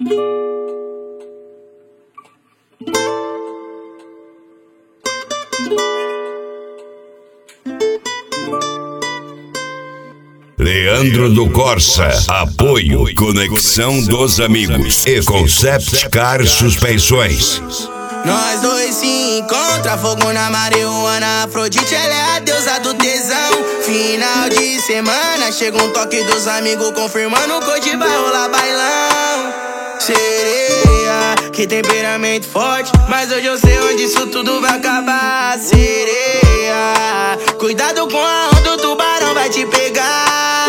Leandro do Corsa, apoio, conexão dos amigos e Concept Car Suspensões. Nós dois se encontra, fogo na marihuana. Afrodite, ela é a deusa do tesão. Final de semana, chega um toque dos amigos confirmando que hoje vai rolar bailão. Sereia, que temperamento forte, mas hoje eu sei onde isso tudo vai acabar. Sereia, cuidado com a onda, o tubarão vai te pegar.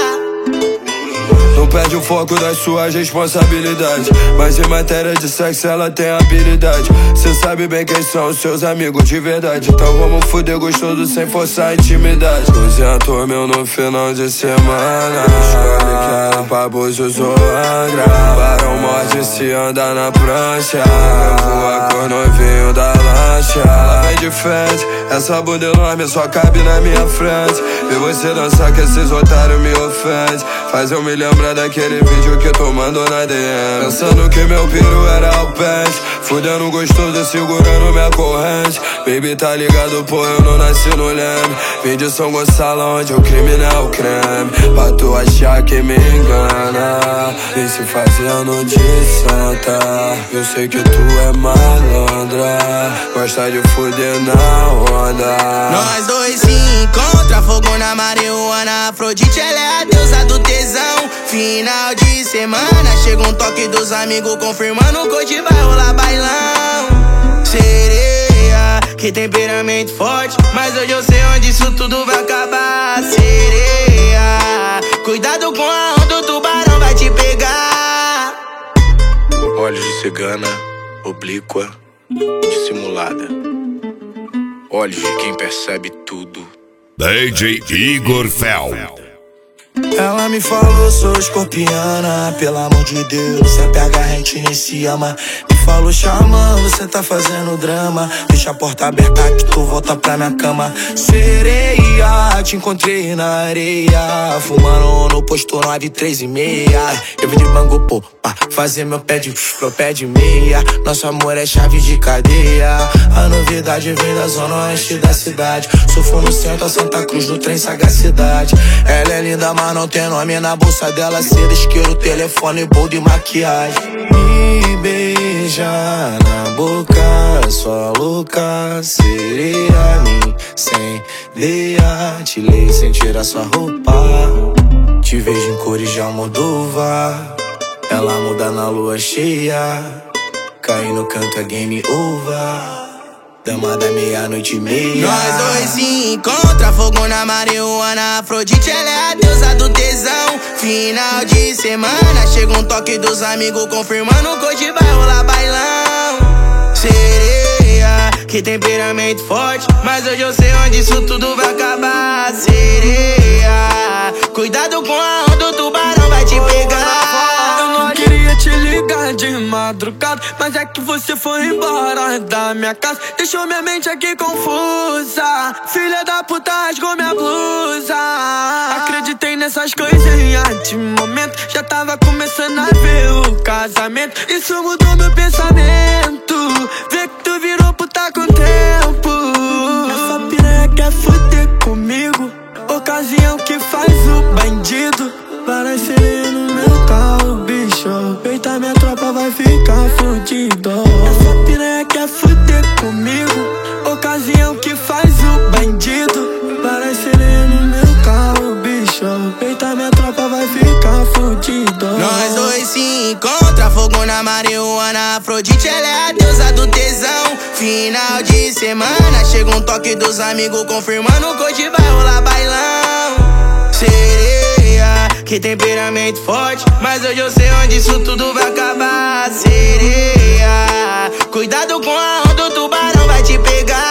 Não perde o foco das suas responsabilidades, mas em matéria de sexo ela tem habilidade. Cê sabe bem quem são os seus amigos de verdade, então vamos fuder gostoso sem forçar a intimidade. 200 mil no final de semana, escolhe que era pra Búzios ou Angra. Barão morde se anda na prancha, voa com o novinho da lancha. Ela vem de frente, essa bunda enorme só cabe na minha frente. E você dançar que esses otários me ofendem, faz eu me lembrar daquele vídeo que tu mandou na DM. Pensando que meu piru era o pente, fudendo gostoso segurando minha corrente. Baby tá ligado, pô, eu não nasci no Leme. Vim de São Gonçalo onde o crime não é o creme. Pra tu achar que me engana, vem se fazendo de santa. Eu sei que tu é malandra, gosta de fuder na onda. Nós dois se encontra, fogo na marihuana. Afrodite, ela é a deusa do tesão. Final de semana, chega um toque dos amigos confirmando que hoje vai rolar bailão. Sereia, que temperamento forte, mas hoje eu sei onde isso tudo vai acabar. Sereia, cuidado com a onda, o tubarão vai te pegar. Olhos de cigana, oblíqua, dissimulada. Olhos de quem percebe tudo. DJ Igor Fel. Ela me falou, sou escorpiana, pelo amor de Deus, se apega, a gente nem se ama. Me falou, chamando, cê tá fazendo drama. Deixa a porta aberta que tu volta pra minha cama. Sereia, te encontrei na areia, fumando no posto 9, 3 e meia. Eu vim de Bangu, pô, pra fazer meu pé de meia. Nosso amor é chave de cadeia. A novidade vem da zona oeste da cidade. Sofro no centro, a Santa Cruz, no trem sagacidade. Ela é linda, mas não tem nome na bolsa dela. Seda, isqueiro, telefone, boldo e maquiagem. Me beija na boca, sua louca sereia. Me incendeia, te leio sem tirar sua roupa. Te vejo em cores de Almodóvar. Ela muda na lua cheia, cai no canto é game over. Dama da meia-noite e meia. Nós dois se encontra, fogo na marihuana. Afrodite, ela é a deusa do tesão. Final de semana, chega um toque dos amigos confirmando que hoje vai rolar bailão. Sereia, que temperamento forte, mas hoje eu sei onde isso tudo vai acabar. Sereia, cuidado com a onda, o tubarão vai te pegar. Eu não queria te ligar de madrugada, mas é que você foi embora da minha casa. Deixou minha mente aqui confusa. Filha da puta rasgou minha blusa. Acreditei nessas coisinhas de momento, já tava começando a ver o casamento. Isso mudou meu pensamento, vê que tu virou puta com o tempo. Essa piranha quer fuder comigo, ocasião que faz o bandido. Parece no meu carro, bicho. Eita, minha tropa vai ficar fudido. Essa piranha quer fuder comigo, ocasião que faz o bandido. Parece no meu carro, bicho. Eita, minha tropa vai ficar fudido. Nós dois se encontra, fogo na marihuana. Afrodite, ela é a deusa do tesão. Final de semana, chega um toque dos amigos confirmando que hoje vai rolar bailão. Sereia, que temperamento forte, mas hoje eu sei onde isso tudo vai acabar. Sereia, cuidado com a onda, o tubarão vai te pegar.